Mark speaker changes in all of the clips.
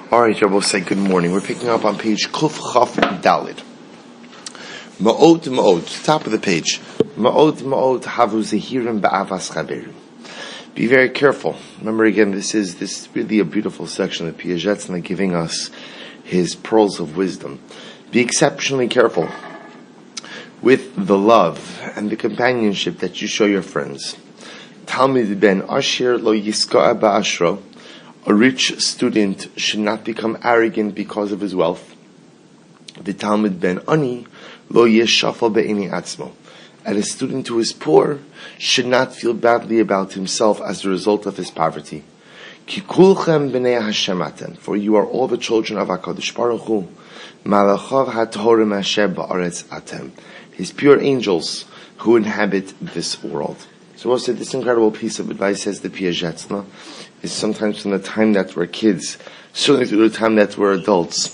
Speaker 1: All right, Rabbi, say good morning. We're picking up on page Kuf Chaf Dalid. Ma'od, top of the page. Ma'od, havu zehirim ba'avas chaverim. Be very careful. Remember again, this is really a beautiful section of Piazetzna giving us his pearls of wisdom. Be exceptionally careful with the love and the companionship that you show your friends. Talmid ben Asher lo yiska'a ba'ashro. A rich student should not become arrogant because of his wealth. The Talmid ben Ani lo yeshafal be'ini atzmo. And a student who is poor should not feel badly about himself as a result of his poverty. Ki kulchem b'nei Hashem atem. For you are all the children of HaKadosh Baruch Hu. Malachav hatorim asher ba'aretz atem. His pure angels who inhabit this world. So also this incredible piece of advice, says the Piazetzna, is sometimes from the time that we're kids, certainly through the time that we're adults,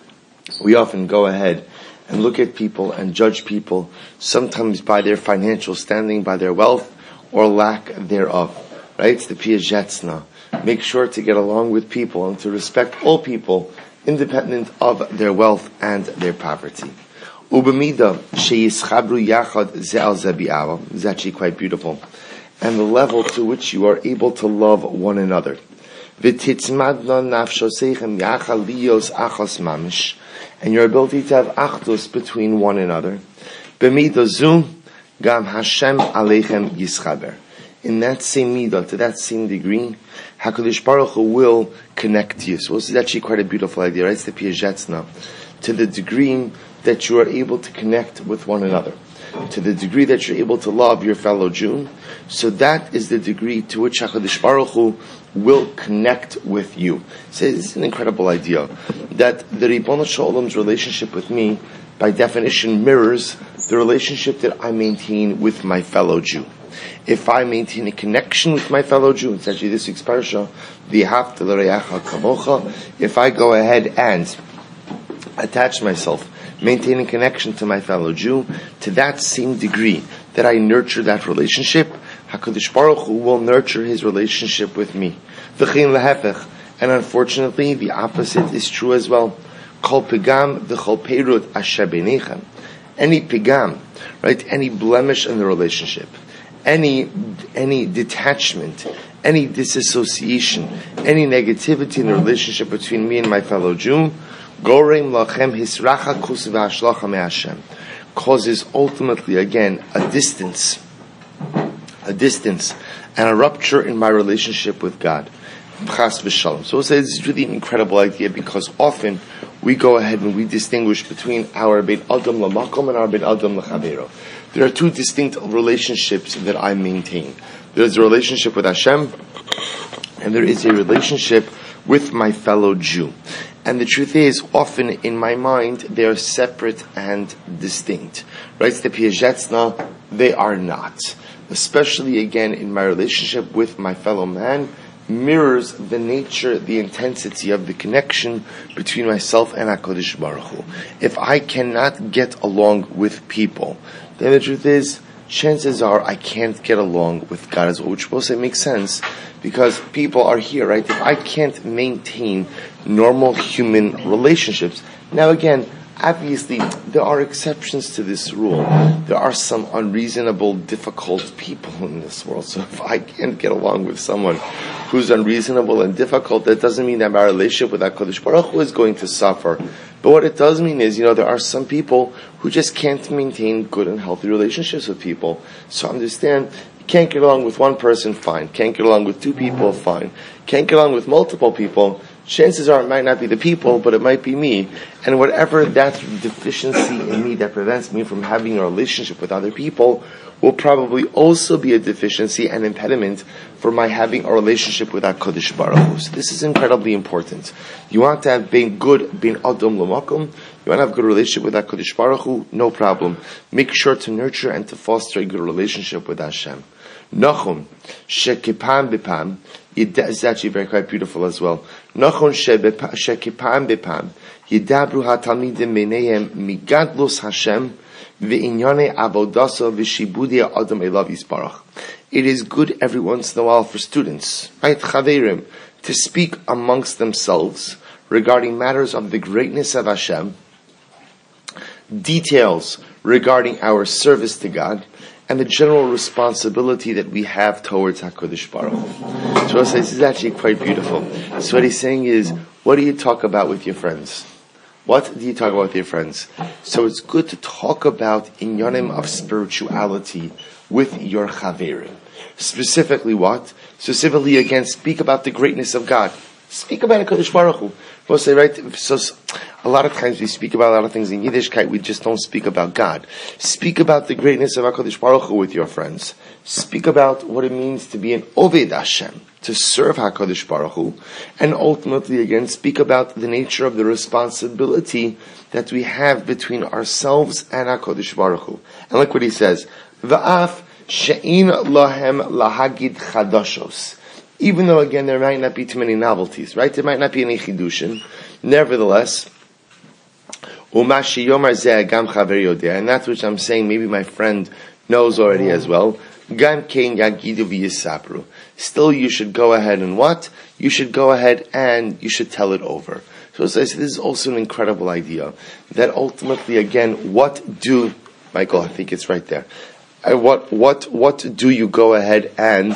Speaker 1: we often go ahead and look at people and judge people, sometimes by their financial standing, by their wealth, or lack thereof. Right? It's the Piazetzna. Make sure to get along with people and to respect all people, independent of their wealth and their poverty. Ubamida sheyischabru yachad ze'al zebi'ava. This is actually quite beautiful. And the level to which you are able to love one another. V'titzmadna nafshoseichem yachal liyos achos mamish. And your ability to have achdus between one another. B'mida zu gam Hashem aleichem yischaber. In that same midah, to that same degree, HaKadosh Baruch Hu will connect to you. So this is actually quite a beautiful idea, right? It's the Piazetzna. To the degree that you are able to connect with one another, to the degree that you're able to love your fellow Jew, so that is the degree to which HaKadosh Baruch Hu will connect with you. So this is an incredible idea, that the Ribono Shel Olam's relationship with me, by definition, mirrors the relationship that I maintain with my fellow Jew. If I maintain a connection with my fellow Jew, it's actually this week's parsha, V'ahavta l'reacha kamocha, if I go ahead and attach myself, maintaining connection to my fellow Jew, to that same degree that I nurture that relationship, HaKadosh Baruch Hu will nurture his relationship with me. V'chein lehefech. And unfortunately, the opposite is true as well. Kol pigam v'chol peirut asher beinechem. Any pigam, right? Any blemish in the relationship, any detachment, any disassociation, any negativity in the relationship between me and my fellow Jew, Gorem lachem hisracha kus v'hashlacha me'Hashem, causes ultimately again a distance and a rupture in my relationship with God. Chas v'shalom. So we'll say this is really an incredible idea, because often we go ahead and we distinguish between our bein adam lamakom and our bein adam lachavero. There are two distinct relationships that I maintain. There's a relationship with Hashem, and there is a relationship with my fellow Jew. And the truth is, often in my mind, they are separate and distinct. Right? The Piazetzna, they are not. Especially again in my relationship with my fellow man, mirrors the nature, the intensity of the connection between myself and HaKadosh Baruch Hu. If I cannot get along with people, then the truth is, chances are I can't get along with God as well, which will say makes sense, because people are here, right? If I can't maintain normal human relationships, now again, obviously, there are exceptions to this rule. There are some unreasonable, difficult people in this world. So if I can't get along with someone who's unreasonable and difficult, that doesn't mean that my relationship with HaKadosh Baruch Hu is going to suffer. But what it does mean is, there are some people who just can't maintain good and healthy relationships with people. So understand, you can't get along with one person, fine. Can't get along with two people, fine. Can't get along with multiple people, chances are it might not be the people, but it might be me. And whatever that deficiency in me that prevents me from having a relationship with other people will probably also be a deficiency and impediment for my having a relationship with HaKadosh Baruch Hu. So this is incredibly important. You want to have bein good, bein adam l'makom, you want to have a good relationship with HaKadosh Baruch Hu, no problem. Make sure to nurture and to foster a good relationship with Hashem. Nachum, shekipam bipam, it is actually very quite beautiful as well. Nachon shekipam bipam, yidabru hatalmidim meinehem migadlus Hashem v'inyane avodasa v'shibudi adam elav yisparach. It is good every once in a while for students, right, chaverim, to speak amongst themselves, regarding matters of the greatness of Hashem, details regarding our service to God, and the general responsibility that we have towards HaKadosh Baruch Hu. So this is actually quite beautiful. So what he's saying is, what do you talk about with your friends? What do you talk about with your friends? So it's good to talk about inyanim of spirituality with your chaverim. Specifically what? Specifically, again, speak about the greatness of God. Speak about HaKadosh Baruch Hu. We'll say, right? So a lot of times we speak about a lot of things in Yiddishkeit, we just don't speak about God. Speak about the greatness of HaKadosh Baruch Hu with your friends. Speak about what it means to be an Oved Hashem, to serve HaKadosh Baruch Hu, and ultimately, again, speak about the nature of the responsibility that we have between ourselves and HaKadosh Baruch Hu. And look what he says, Va'af she'in lahem lahagid chadashos. Even though, again, there might not be too many novelties, right? There might not be any chidushin. Nevertheless, and that's which I'm saying, maybe my friend knows already as well. Still, you should go ahead and what? You should go ahead and you should tell it over. So this is also an incredible idea. That ultimately, again, Michael, I think it's right there. What do you go ahead and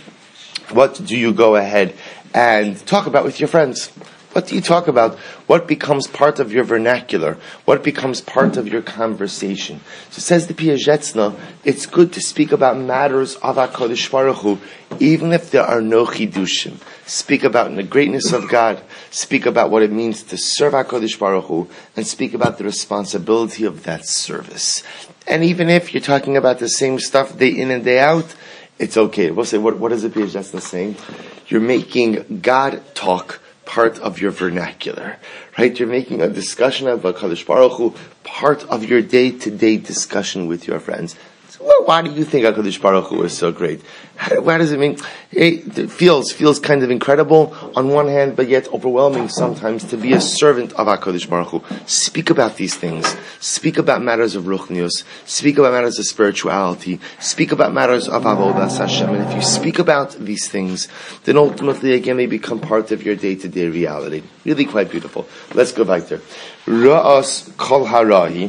Speaker 1: talk about with your friends? What do you talk about? What becomes part of your vernacular? What becomes part of your conversation? So says the Piazetzna, it's good to speak about matters of HaKadosh Baruch Hu, even if there are no chidushim. Speak about the greatness of God, speak about what it means to serve HaKadosh Baruch Hu, and speak about the responsibility of that service. And even if you're talking about the same stuff day in and day out, it's okay. We'll say, what is the Piazetzna saying? You're making God talk part of your vernacular, right? You're making a discussion of HaKadosh Baruch Hu part of your day-to-day discussion with your friends. So, why do you think HaKadosh Baruch Hu is so great? Why does it mean? It feels kind of incredible on one hand, but yet overwhelming sometimes to be a servant of HaKadosh Baruch Hu. Speak about these things. Speak about matters of ruchnius. Speak about matters of spirituality. Speak about matters of avodas Hashem. And if you speak about these things, then ultimately again they become part of your day-to-day reality. Really quite beautiful. Let's go back there. Ra'as kol harahi.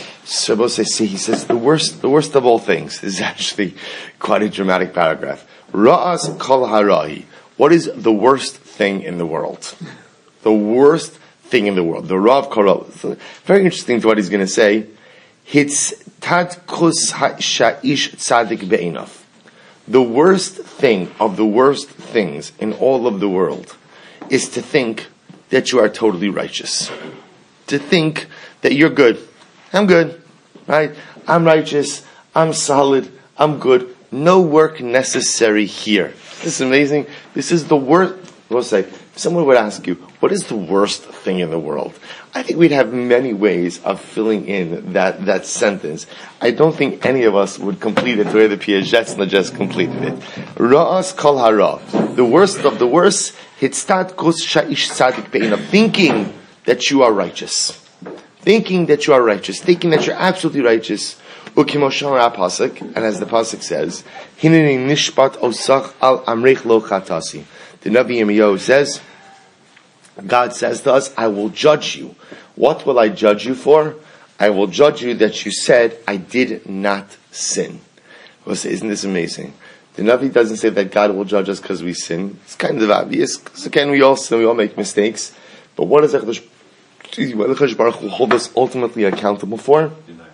Speaker 1: So he says the worst of all things. This is actually quite a dramatic paragraph. Ra'as kol harahi. What is the worst thing in the world? The worst thing in the world. The Rav Korol. Very interesting to what he's going to say. It's tadkus sha'ish tzadik be'inav. The worst thing of the worst things in all of the world is to think that you are totally righteous. To think that you're good. I'm good, right? I'm righteous, I'm solid, I'm good. No work necessary here. This is amazing. This is the worst. We'll say, if someone would ask you, what is the worst thing in the world? I think we'd have many ways of filling in that sentence. I don't think any of us would complete it the way the Piazetzna just completed it. Ra'as kol hara. The worst of the worst, hitztat kos sha'ish tzadik be'inav. Thinking that you are righteous. Thinking that you are righteous, thinking that you're absolutely righteous. Pasuk, and as the pasuk says, Hineni nishpat osach al amrech lo chatasi. The Navi Yirmiyahu says, God says to us, I will judge you. What will I judge you for? I will judge you that you said, I did not sin. We'll say, isn't this amazing? The Navi doesn't say that God will judge us because we sin. It's kind of obvious, because again, we all sin, we all make mistakes. But what does HaKadosh Baruch Hu hold us ultimately accountable for?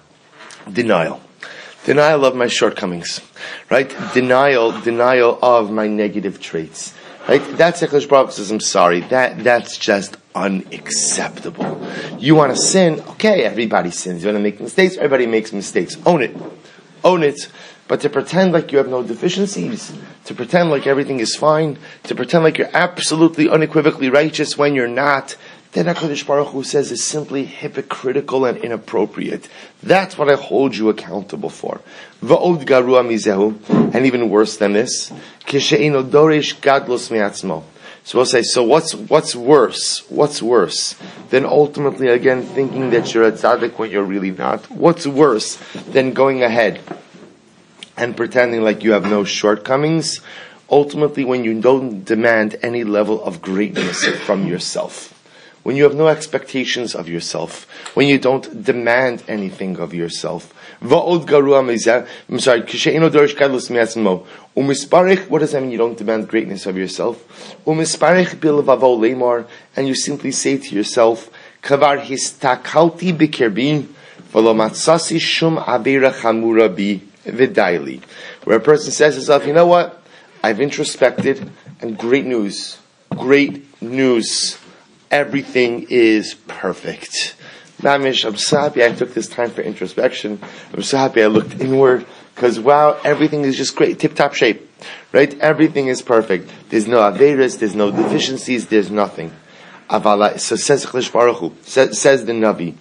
Speaker 1: Denial. Denial of my shortcomings. Right? Denial of my negative traits. Right? That's HaKadosh Baruch Hu says, I'm sorry. That's just unacceptable. You want to sin? Okay, everybody sins. You want to make mistakes? Everybody makes mistakes. Own it. Own it. But to pretend like you have no deficiencies, to pretend like everything is fine, to pretend like you're absolutely unequivocally righteous when you're not, then HaKadosh Baruch Hu says is simply hypocritical and inappropriate. That's what I hold you accountable for. Va'od garua mizehu, and even worse than this, kishe'eno doresh gadlos me'atzmo. So we'll say, so what's worse? What's worse than ultimately again thinking that you're a tzaddik when you're really not? What's worse than going ahead and pretending like you have no shortcomings, ultimately when you don't demand any level of greatness from yourself? when you have no expectations of yourself, when you don't demand anything of yourself. What does that mean? You don't demand greatness of yourself. And you simply say to yourself, where a person says to himself, you know what? I've introspected, and great news. Everything is perfect. Mamish, I'm so happy I took this time for introspection. I'm so happy I looked inward, because wow, everything is just great, tip-top shape. Right? Everything is perfect. There's no averas, there's no deficiencies, there's nothing. Avala, so says Chlish Baruch Hu, says the Navi,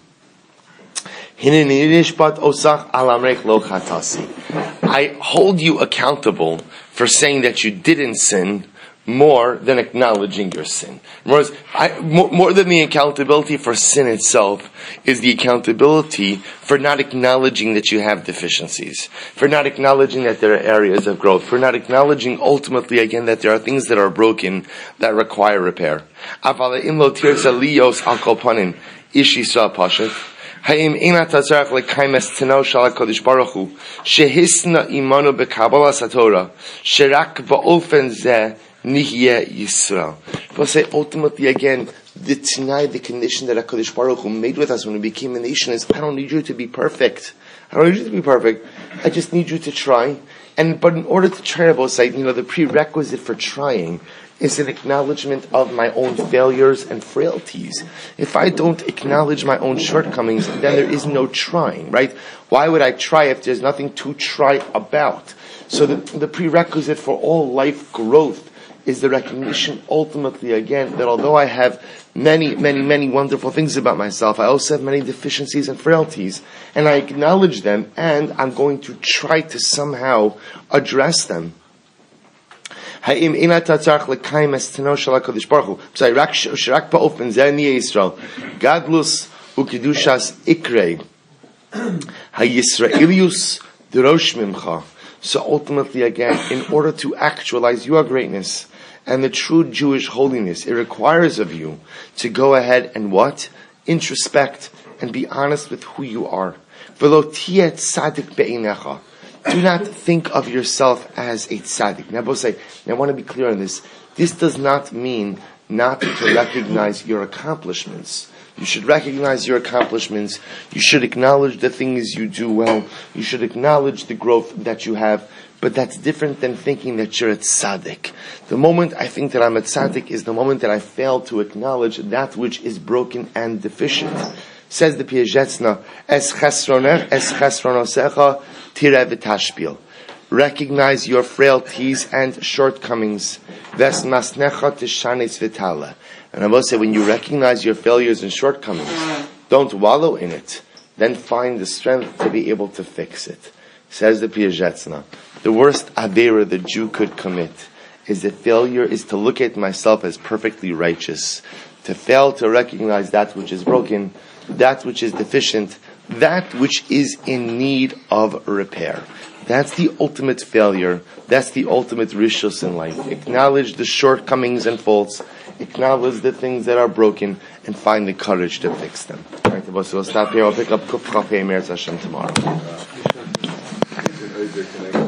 Speaker 1: I hold you accountable for saying that you didn't sin more than acknowledging your sin. More than the accountability for sin itself is the accountability for not acknowledging that you have deficiencies, for not acknowledging that there are areas of growth, for not acknowledging ultimately again that there are things that are broken that require repair. Ha'im ina tatzarach lekaimes teno shal HaKadosh Baruch Hu shehisna imanu bekabalas haTorah sherak ba'ofen zeh nihye Yisrael. We'll say ultimately again, the Tanai, the condition that HaKadosh Baruch Hu made with us when we became a nation is, I don't need you to be perfect. I just need you to try. But in order to try, both say, the prerequisite for trying is an acknowledgement of my own failures and frailties. If I don't acknowledge my own shortcomings, then there is no trying, right? Why would I try if there's nothing to try about? So the prerequisite for all life growth is the recognition ultimately again that although I have many, many, many wonderful things about myself, I also have many deficiencies and frailties, and I acknowledge them, and I'm going to try to somehow address them. Ha'im ina tatzarach lekayim es teno shel HaKadosh Baruch Hu. Shirak ba'ofen zeh nihye Yisrael. Gadlus u'kedushas ikrei. Ha'yisraelius d'rosh mimcha. So ultimately again, in order to actualize your greatness and the true Jewish holiness, it requires of you to go ahead and what? Introspect and be honest with who you are. V'lo tiyeh tzadik be'inecha. Do not think of yourself as a tzaddik. Now, both say, I want to be clear on this. This does not mean not to recognize your accomplishments. You should recognize your accomplishments. You should acknowledge the things you do well. You should acknowledge the growth that you have. But that's different than thinking that you're a tzaddik. The moment I think that I'm a tzaddik is the moment that I fail to acknowledge that which is broken and deficient. Says the Piazetzna, Es chesronosecha tire v'tashpil. Recognize your frailties and shortcomings. Ves masnecha tishanes v'tala. And I will say, when you recognize your failures and shortcomings, don't wallow in it. Then find the strength to be able to fix it. Says the Piazetzna, the worst avera the Jew could commit is the failure is to look at myself as perfectly righteous, to fail to recognize that which is broken, that which is deficient, that which is in need of repair. That's the ultimate failure. That's the ultimate rishus in life. Acknowledge the shortcomings and faults. Acknowledge the things that are broken and find the courage to fix them. All right, so we'll stop here. I'll pick up Kuf Chaf Meretz Hashem tomorrow.